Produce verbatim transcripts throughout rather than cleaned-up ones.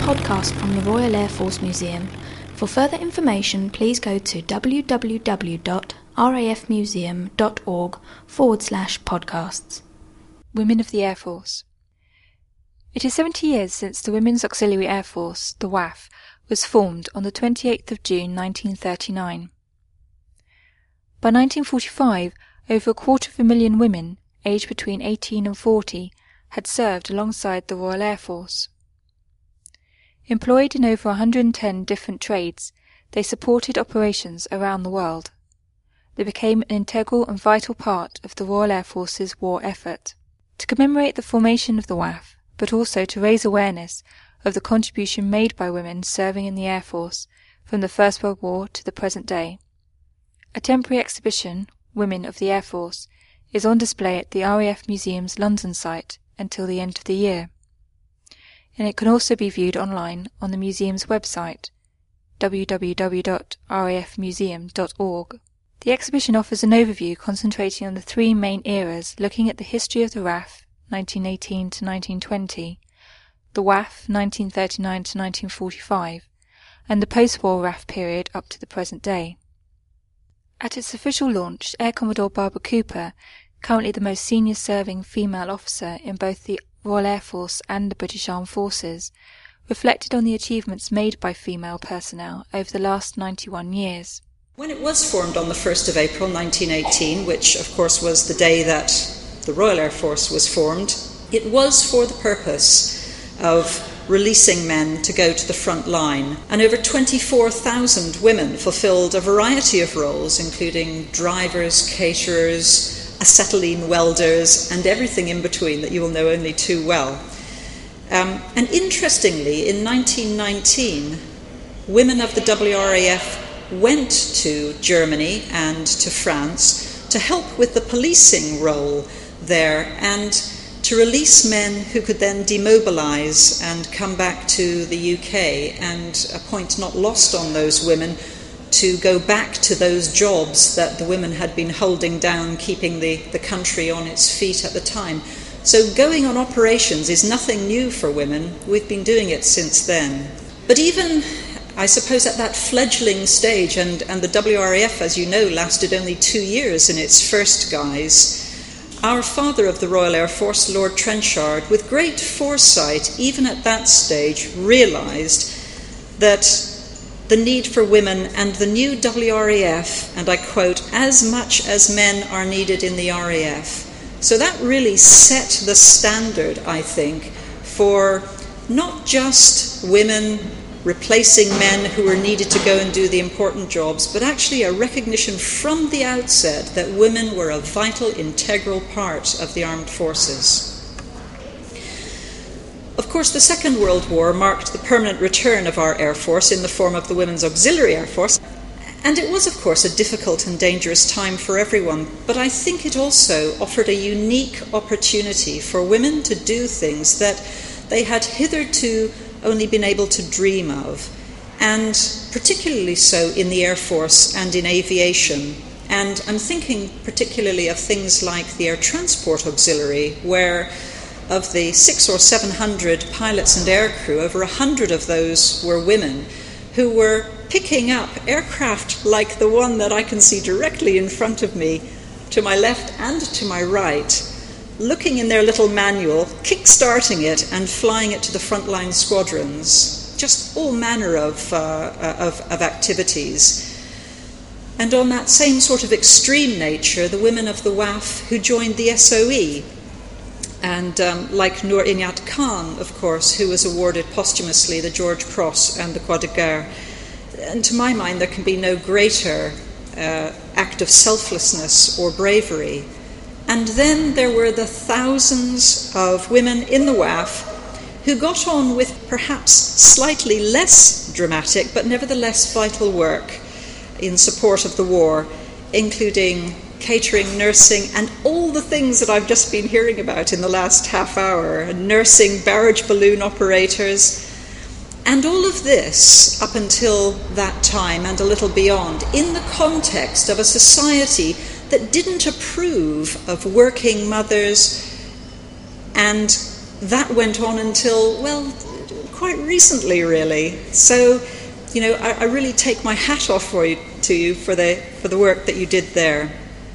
podcast from the Royal Air Force Museum. For further information, please go to www.rafmuseum.org forward slash podcasts. Women of the Air Force. It is seventy years since the Women's Auxiliary Air Force, the W A F, was formed on the twenty-eighth of June nineteen thirty-nine. By nineteen forty-five, over a quarter of a million women, aged between eighteen and forty, had served alongside the Royal Air Force. Employed in over one hundred ten different trades, they supported operations around the world. They became an integral and vital part of the Royal Air Force's war effort. To commemorate the formation of the W A F, but also to raise awareness of the contribution made by women serving in the Air Force from the First World War to the present day, a temporary exhibition, Women of the Air Force, is on display at the R A F Museum's London site until the end of the year, and it can also be viewed online on the museum's website, w w w dot r a f museum dot org. The exhibition offers an overview concentrating on the three main eras, looking at the history of the R A F, nineteen eighteen to nineteen twenty, the W A F, nineteen thirty-nine to nineteen forty-five, and the post-war R A F period up to the present day. At its official launch, Air Commodore Barbara Cooper, currently the most senior serving female officer in both the Royal Air Force and the British Armed Forces, reflected on the achievements made by female personnel over the last ninety-one years. When it was formed on the first of April nineteen eighteen, which of course was the day that the Royal Air Force was formed, it was for the purpose of releasing men to go to the front line, and over twenty-four thousand women fulfilled a variety of roles, including drivers, caterers, acetylene welders, and everything in between that you will know only too well. Um, and interestingly, in nineteen nineteen, women of the W R A F went to Germany and to France to help with the policing role there and to release men who could then demobilise and come back to the U K, and a point not lost on those women to go back to those jobs that the women had been holding down, keeping the, the country on its feet at the time. So going on operations is nothing new for women. We've been doing it since then. But even, I suppose, at that fledgling stage, and, and the W R A F, as you know, lasted only two years in its first guise, our father of the Royal Air Force, Lord Trenchard, with great foresight, even at that stage, realised that the need for women and the new W R A F, and I quote, as much as men are needed in the R A F. So that really set the standard, I think, for not just women replacing men who were needed to go and do the important jobs, but actually a recognition from the outset that women were a vital, integral part of the armed forces. Of course, the Second World War marked the permanent return of our Air Force in the form of the Women's Auxiliary Air Force, and it was, of course, a difficult and dangerous time for everyone, but I think it also offered a unique opportunity for women to do things that they had hitherto only been able to dream of, and particularly so in the Air Force and in aviation. And I'm thinking particularly of things like the Air Transport Auxiliary, where of the six or seven hundred pilots and aircrew, over a hundred of those were women who were picking up aircraft like the one that I can see directly in front of me, to my left and to my right, looking in their little manual, kick-starting it and flying it to the frontline squadrons. Just all manner of, uh, of, of activities. And on that same sort of extreme nature, the women of the W A F who joined the S O E, and um, like Noor Inayat Khan, of course, who was awarded posthumously the George Cross and the Croix de Guerre. And to my mind, there can be no greater uh, act of selflessness or bravery. And then there were the thousands of women in the W A F who got on with perhaps slightly less dramatic, but nevertheless vital work in support of the war, including catering, nursing, and all the things that I've just been hearing about in the last half hour, nursing, barrage balloon operators, and all of this up until that time and a little beyond, in the context of a society that didn't approve of working mothers, and that went on until, well, quite recently, really. So, you know, I, I really take my hat off for you, to you for the for the work that you did there.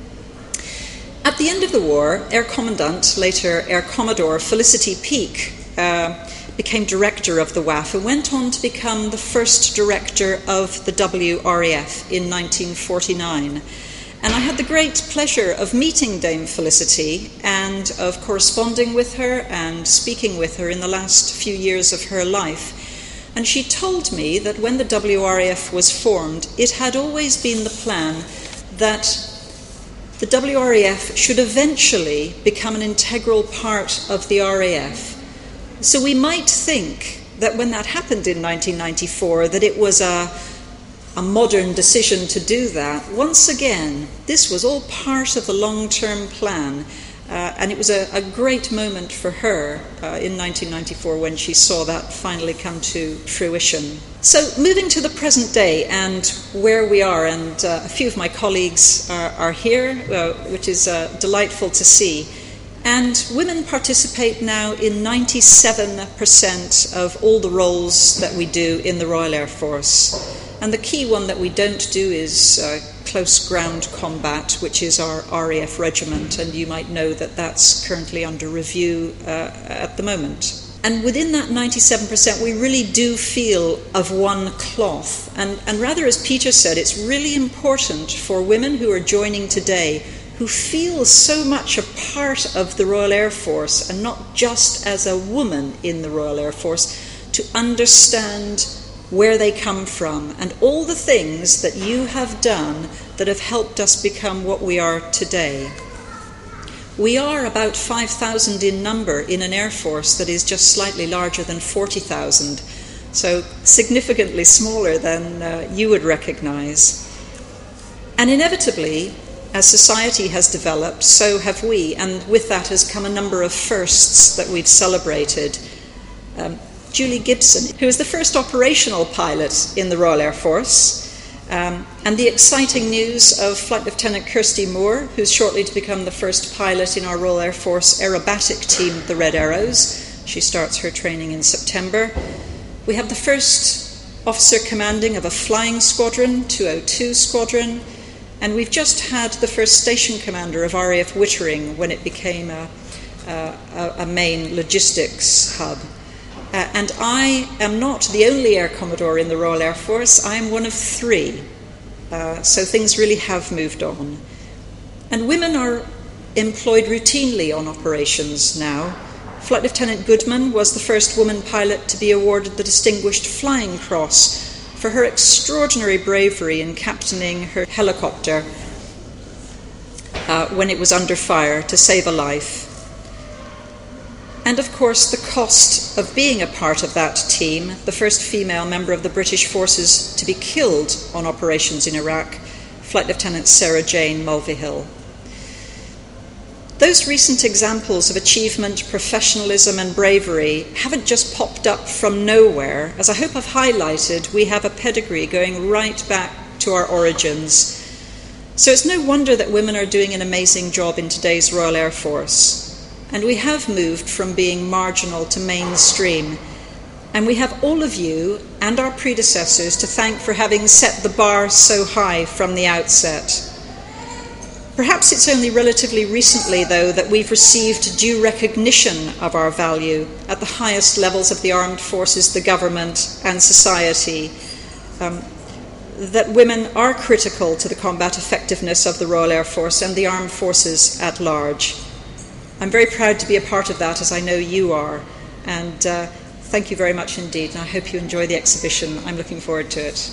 At the end of the war, Air Commandant, later Air Commodore Felicity Peake, uh, became director of the W A F and went on to become the first director of the W R A F in nineteen forty-nine. And I had the great pleasure of meeting Dame Felicity and of corresponding with her and speaking with her in the last few years of her life. And she told me that when the W R A F was formed, it had always been the plan that the W R A F should eventually become an integral part of the R A F. So we might think that when that happened in nineteen ninety-four, that it was a, a modern decision to do that. Once again, this was all part of the long-term plan, uh, and it was a, a great moment for her uh, in nineteen ninety-four when she saw that finally come to fruition. So moving to the present day and where we are, and uh, a few of my colleagues are, are here, uh, which is uh, delightful to see. And women participate now in ninety-seven percent of all the roles that we do in the Royal Air Force. And the key one that we don't do is uh, close ground combat, which is our R A F regiment, and you might know that that's currently under review uh, at the moment. And within that ninety-seven percent, we really do feel of one cloth. And, and rather, as Peter said, it's really important for women who are joining today who feel so much a part of the Royal Air Force, and not just as a woman in the Royal Air Force, to understand where they come from and all the things that you have done that have helped us become what we are today. We are about five thousand in number in an Air Force that is just slightly larger than forty thousand, so significantly smaller than uh, you would recognise. And inevitably, as society has developed, so have we, and with that has come a number of firsts that we've celebrated. Um, Julie Gibson, who is the first operational pilot in the Royal Air Force, um, and the exciting news of Flight Lieutenant Kirsty Moore, who's shortly to become the first pilot in our Royal Air Force aerobatic team, the Red Arrows. She starts her training in September. We have the first officer commanding of a flying squadron, two oh two Squadron, and we've just had the first station commander of R A F Wittering when it became a, a, a main logistics hub. Uh, and I am not the only Air Commodore in the Royal Air Force. I am one of three. Uh, so things really have moved on. And women are employed routinely on operations now. Flight Lieutenant Goodman was the first woman pilot to be awarded the Distinguished Flying Cross for her extraordinary bravery in captaining her helicopter uh, when it was under fire to save a life. And of course, the cost of being a part of that team, the first female member of the British forces to be killed on operations in Iraq, Flight Lieutenant Sarah Jane Mulvihill. Those recent examples of achievement, professionalism and bravery haven't just popped up from nowhere. As I hope I've highlighted, we have a pedigree going right back to our origins. So it's no wonder that women are doing an amazing job in today's Royal Air Force. And we have moved from being marginal to mainstream. And we have all of you and our predecessors to thank for having set the bar so high from the outset. Perhaps it's only relatively recently, though, that we've received due recognition of our value at the highest levels of the armed forces, the government and society, um, that women are critical to the combat effectiveness of the Royal Air Force and the armed forces at large. I'm very proud to be a part of that, as I know you are, and uh, thank you very much indeed, and I hope you enjoy the exhibition. I'm looking forward to it.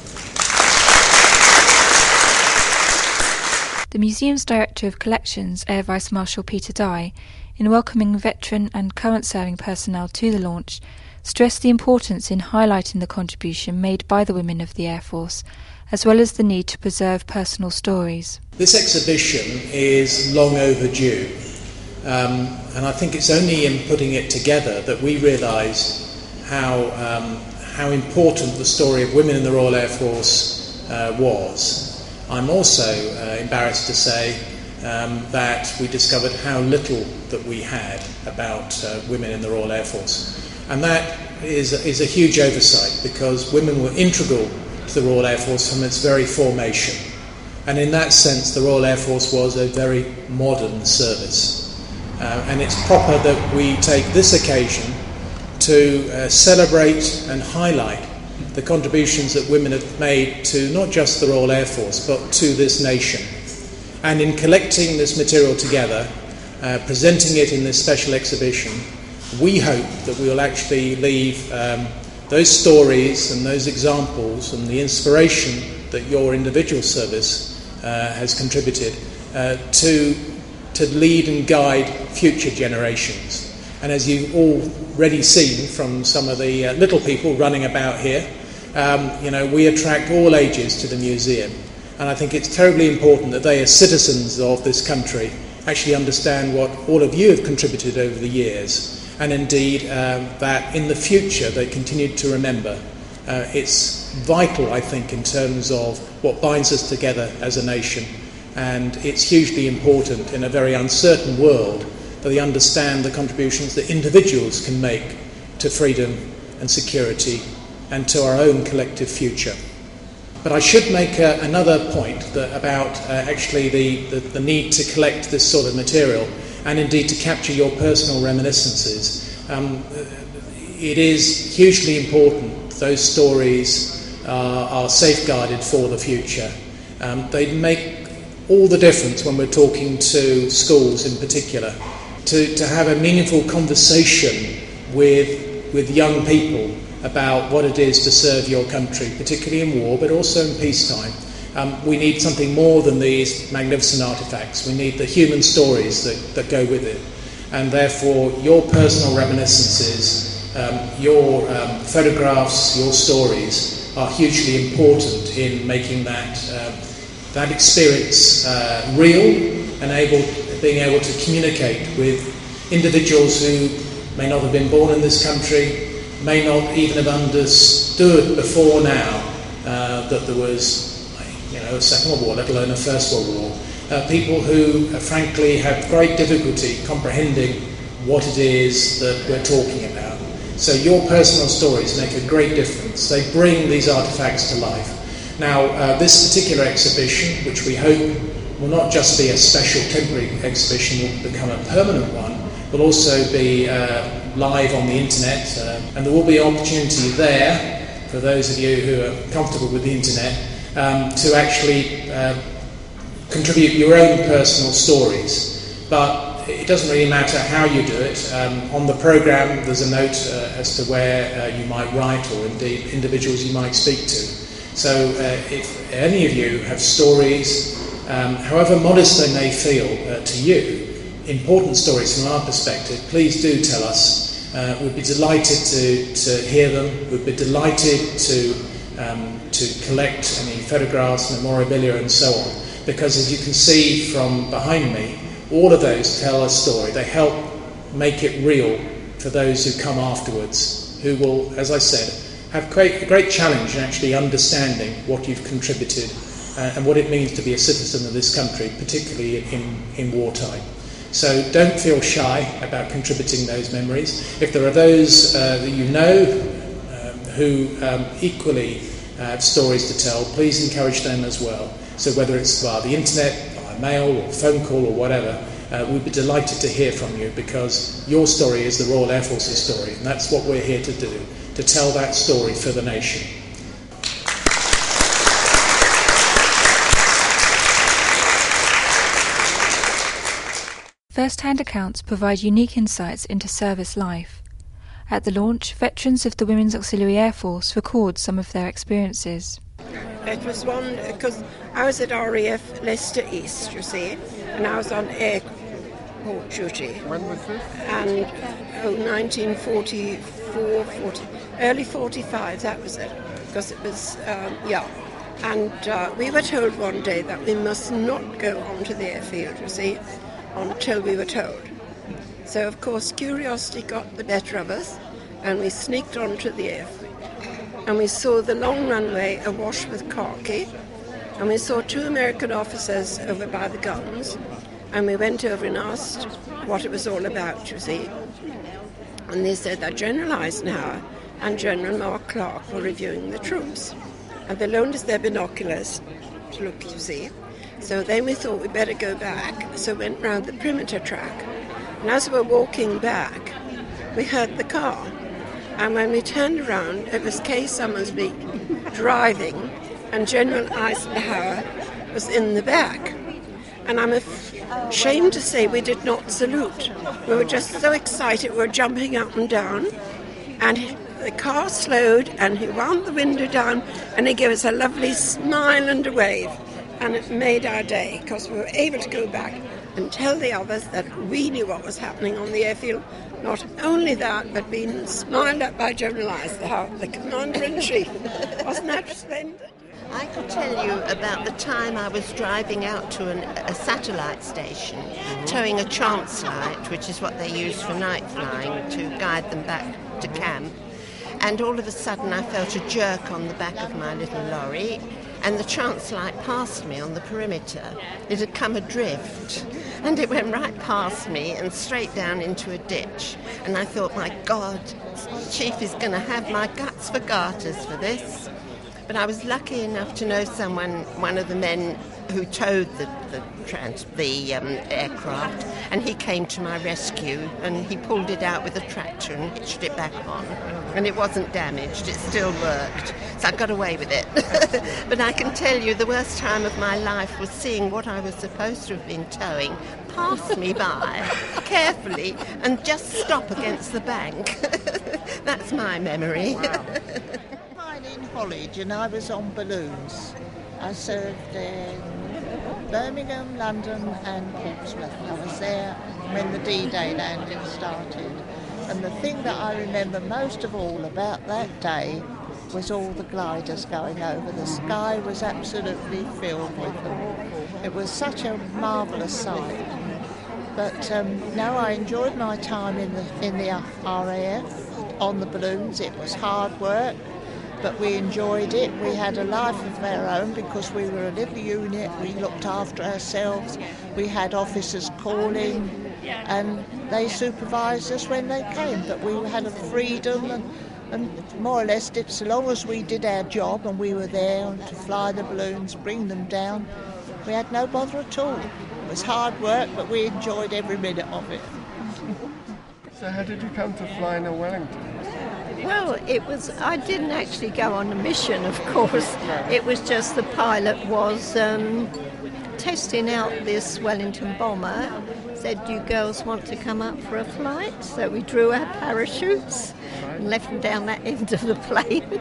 The museum's Director of Collections, Air Vice Marshal Peter Dye, in welcoming veteran and current serving personnel to the launch, stressed the importance in highlighting the contribution made by the women of the Air Force, as well as the need to preserve personal stories. This exhibition is long overdue, um, and I think it's only in putting it together that we realise how, um, how important the story of women in the Royal Air Force uh, was. I'm also uh, embarrassed to say um, that we discovered how little that we had about uh, women in the Royal Air Force. And that is, is a huge oversight, because women were integral to the Royal Air Force from its very formation. And in that sense, the Royal Air Force was a very modern service. Uh, and it's proper that we take this occasion to uh, celebrate and highlight the contributions that women have made to not just the Royal Air Force, but to this nation. And in collecting this material together, uh, presenting it in this special exhibition, we hope that we will actually leave um, those stories and those examples and the inspiration that your individual service uh, has contributed uh, to, to lead and guide future generations. And as you've already seen from some of the uh, little people running about here, um, you know, we attract all ages to the museum. And I think it's terribly important that they, as citizens of this country, actually understand what all of you have contributed over the years. And indeed, um, that in the future they continue to remember. Uh, it's vital, I think, in terms of what binds us together as a nation. And it's hugely important in a very uncertain world that they understand the contributions that individuals can make to freedom and security and to our own collective future. But I should make uh, another point that about uh, actually the, the, the need to collect this sort of material and indeed to capture your personal reminiscences. Um, it is hugely important those stories uh, are safeguarded for the future. Um, they make all the difference when we're talking to schools in particular, to, to have a meaningful conversation with, with young people about what it is to serve your country, particularly in war, but also in peacetime. Um, we need something more than these magnificent artefacts. We need the human stories that, that go with it. And therefore, your personal reminiscences, um, your um, photographs, your stories are hugely important in making that, uh, that experience uh, real and able, being able to communicate with individuals who may not have been born in this country, may not even have understood before now uh, that there was, you know, a Second World War, let alone a First World War. Uh, people who, uh, frankly, have great difficulty comprehending what it is that we're talking about. So your personal stories make a great difference. They bring these artefacts to life. Now, uh, this particular exhibition, which we hope will not just be a special temporary exhibition, will become a permanent one, will also be uh, live on the internet, uh, and there will be opportunity there for those of you who are comfortable with the internet um, to actually uh, contribute your own personal stories. But it doesn't really matter how you do it. Um, on the programme there's a note uh, as to where uh, you might write, or indeed individuals you might speak to. So uh, if any of you have stories, um, however modest they may feel uh, to you, important stories from our perspective, please do tell us. Uh, we'd be delighted to, to hear them. We'd be delighted to, um, to collect any photographs, memorabilia and so on. Because as you can see from behind me, all of those tell a story. They help make it real for those who come afterwards, who will, as I said, have great, a great challenge in actually understanding what you've contributed uh, and what it means to be a citizen of this country, particularly in, in wartime. So don't feel shy about contributing those memories. If there are those uh, that you know um, who um, equally uh, have stories to tell, please encourage them as well. So whether it's via the internet, via mail or phone call or whatever, uh, we'd be delighted to hear from you, because your story is the Royal Air Force's story, and that's what we're here to do, to tell that story for the nation. First-hand accounts provide unique insights into service life. At the launch, veterans of the Women's Auxiliary Air Force record some of their experiences. It was one, because I was at R A F Leicester East, you see, and I was on airport duty. When was this? And, oh, nineteen forty-four, forty, early forty-five, that was it, because it was, um, yeah. And uh, we were told one day that we must not go onto the airfield, you see, until we were told. So, of course, curiosity got the better of us, and we sneaked onto the airfield. And we saw the long runway awash with khaki, and we saw two American officers over by the guns, and we went over and asked what it was all about, you see. And they said that General Eisenhower and General Mark Clark were reviewing the troops. And they loaned us their binoculars to look, you see. So then we thought we'd better go back, so we went round the perimeter track. And as we were walking back, we heard the car. And when we turned around, it was Kay Summersby driving, and General Eisenhower was in the back. And I'm ashamed to say we did not salute. We were just so excited, we were jumping up and down. And he, the car slowed, and he wound the window down, and he gave us a lovely smile and a wave. And it made our day, because we were able to go back and tell the others that we knew what was happening on the airfield. Not only that, but being smiled at by General Eisenhower, the Commander-in-Chief. Wasn't that splendid? I could tell you about the time I was driving out to an, a satellite station, towing a chance light, which is what they use for night flying, to guide them back to camp. And all of a sudden I felt a jerk on the back of my little lorry, and the chance light passed me on the perimeter. It had come adrift, and it went right past me and straight down into a ditch. And I thought, my God, Chief is going to have my guts for garters for this. But I was lucky enough to know someone, one of the men who towed the the, trans, the um, aircraft, and he came to my rescue, and he pulled it out with a tractor and hitched it back on, and it wasn't damaged, it still worked, so I got away with it. But I can tell you the worst time of my life was seeing what I was supposed to have been towing pass me by carefully and just stop against the bank. That's my memory. Wow. In Hollidge, and I was on balloons. I served in Birmingham, London and Portsmouth. I was there when the D-Day landing started. And the thing that I remember most of all about that day was all the gliders going over. The sky was absolutely filled with them. It was such a marvellous sight. But um, no, I enjoyed my time in the, in the R A F on the balloons. It was hard work, but we enjoyed it. We had a life of our own because we were a little unit. We looked after ourselves. We had officers calling, and they supervised us when they came. But we had a freedom, and, and more or less, did, so long as we did our job and we were there to fly the balloons, bring them down, we had no bother at all. It was hard work, but we enjoyed every minute of it. So how did you come to fly in a Wellington? Well, it was. I didn't actually go on a mission, of course. It was just the pilot was um, testing out this Wellington bomber. Said, "You girls want to come up for a flight?" So we drew our parachutes and left them down that end of the plane.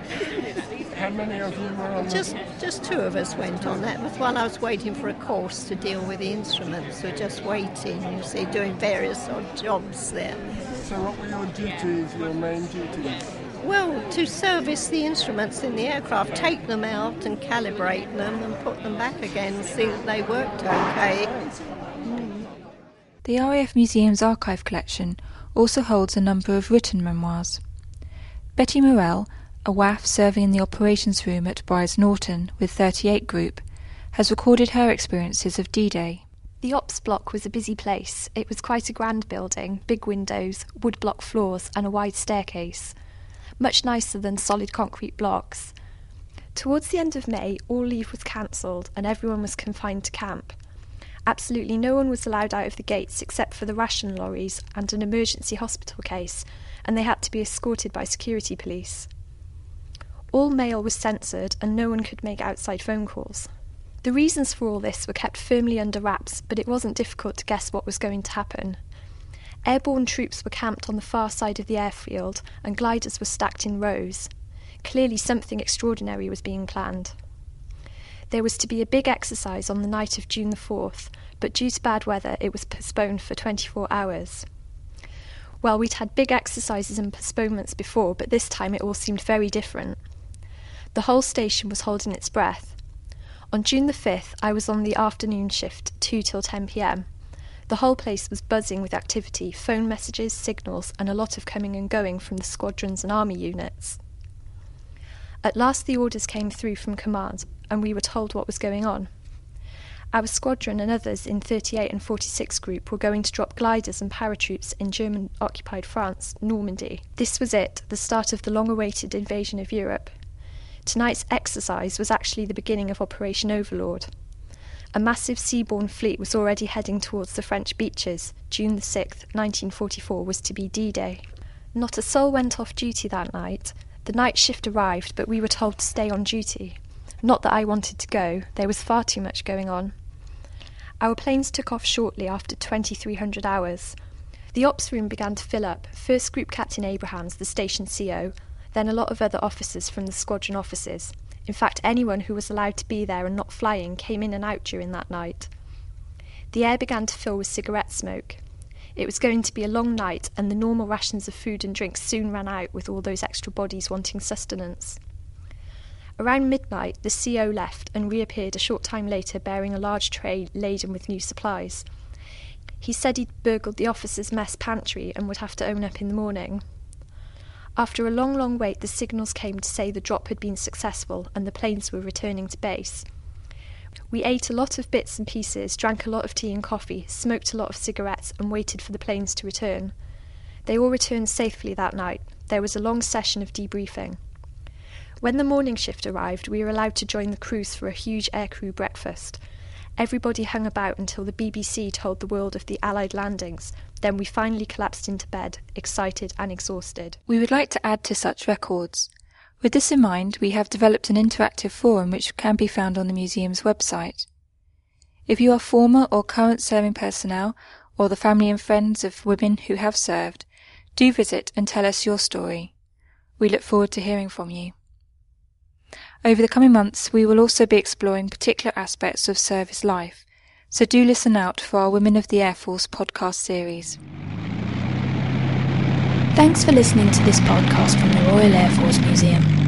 How many of you were on? Just, just two of us went on that. But while I was waiting for a course to deal with the instruments, so just waiting. You see, doing various odd jobs there. So what were your duties, your main duties? Well, to service the instruments in the aircraft, take them out and calibrate them and put them back again and see that they worked okay. Mm. The R A F Museum's archive collection also holds a number of written memoirs. Betty Morell, a W A F serving in the operations room at Brize Norton with thirty-eight Group, has recorded her experiences of D-Day. The ops block was a busy place. It was quite a grand building, big windows, wood-block floors and a wide staircase. Much nicer than solid concrete blocks. Towards the end of May, all leave was cancelled and everyone was confined to camp. Absolutely no one was allowed out of the gates except for the ration lorries and an emergency hospital case, and they had to be escorted by security police. All mail was censored and no one could make outside phone calls. The reasons for all this were kept firmly under wraps, but it wasn't difficult to guess what was going to happen. Airborne troops were camped on the far side of the airfield, and gliders were stacked in rows. Clearly something extraordinary was being planned. There was to be a big exercise on the night of June the fourth, but due to bad weather it was postponed for twenty-four hours. Well, we'd had big exercises and postponements before, but this time it all seemed very different. The whole station was holding its breath. On June the fifth, I was on the afternoon shift, two till ten p.m. The whole place was buzzing with activity, phone messages, signals, and a lot of coming and going from the squadrons and army units. At last the orders came through from command, and we were told what was going on. Our squadron and others in thirty-eight and forty-six Group were going to drop gliders and paratroops in German-occupied France, Normandy. This was it, the start of the long-awaited invasion of Europe. Tonight's exercise was actually the beginning of Operation Overlord. A massive seaborne fleet was already heading towards the French beaches. June the sixth, nineteen forty-four was to be D-Day. Not a soul went off duty that night. The night shift arrived, but we were told to stay on duty. Not that I wanted to go, there was far too much going on. Our planes took off shortly after twenty-three hundred hours. The ops room began to fill up, first Group Captain Abrahams, the station C O, then a lot of other officers from the squadron offices. In fact, anyone who was allowed to be there and not flying came in and out during that night. The air began to fill with cigarette smoke. It was going to be a long night, and the normal rations of food and drinks soon ran out with all those extra bodies wanting sustenance. Around midnight, the C O left and reappeared a short time later bearing a large tray laden with new supplies. He said he'd burgled the officers' mess pantry and would have to own up in the morning. After a long, long wait, the signals came to say the drop had been successful and the planes were returning to base. We ate a lot of bits and pieces, drank a lot of tea and coffee, smoked a lot of cigarettes and waited for the planes to return. They all returned safely that night. There was a long session of debriefing. When the morning shift arrived, we were allowed to join the crews for a huge aircrew breakfast. Everybody hung about until the B B C told the world of the Allied landings. Then we finally collapsed into bed, excited and exhausted. We would like to add to such records. With this in mind, we have developed an interactive forum which can be found on the museum's website. If you are former or current serving personnel, or the family and friends of women who have served, do visit and tell us your story. We look forward to hearing from you. Over the coming months, we will also be exploring particular aspects of service life, so do listen out for our Women of the Air Force podcast series. Thanks for listening to this podcast from the Royal Air Force Museum.